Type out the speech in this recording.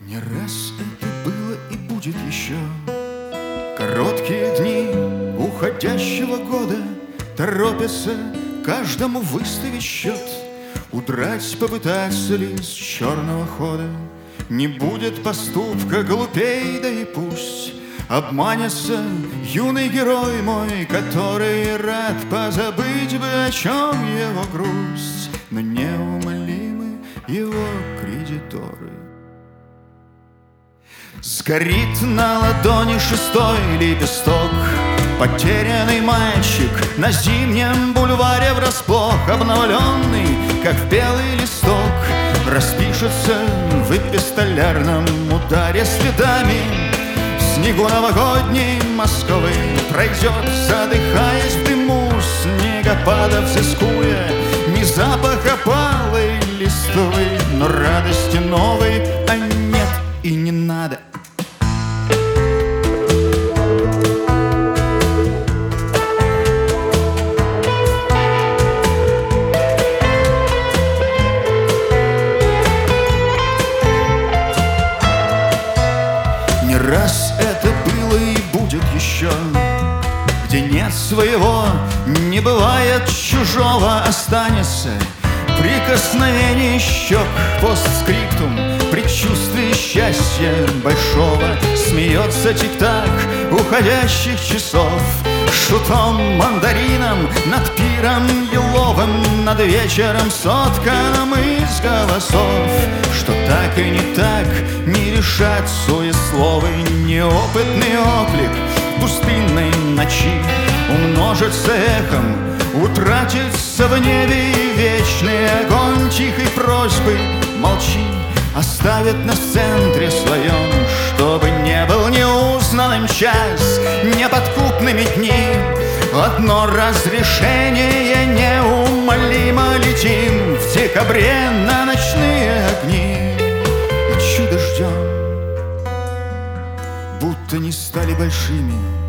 Не раз это было и будет еще. Короткие дни уходящего года торопятся каждому выставить счет. Удрать попытаться ли с черного хода? Не будет поступка глупей, да и пусть обманется юный герой мой, который рад позабыть бы, о чем его грусть. Но неумолимы его кредиторы. Сгорит на ладони шестой лепесток. Потерянный мальчик на зимнем бульваре врасплох, обновленный, как белый листок, распишется в эпистолярном ударе следами. В снегу новогодней Москвы пройдет, задыхаясь в дыму снегопадов, взыскуя ни запах опалой листвы, но радости новой, а нет и не надо. Не раз это было и будет еще. Где нет своего, не бывает чужого, останется прикосновение щек, постскриптум, предчувствие счастья большого. Смеется тик-так уходящих часов, шутом мандарином над пиром еловым, над вечером сотканным из голосов. Что так и не так, не решат суесловы, неопытный оклик пустынной ночи умножится эхом, утратится в небе и вечный огонь тихой просьбы. Молчи, оставит нас в центре своем, чтобы не был неузнанным час, неподкупными дни. Одно разрешение, неумолимо летим в декабре на ночные огни. И чудо ждем, будто не стали большими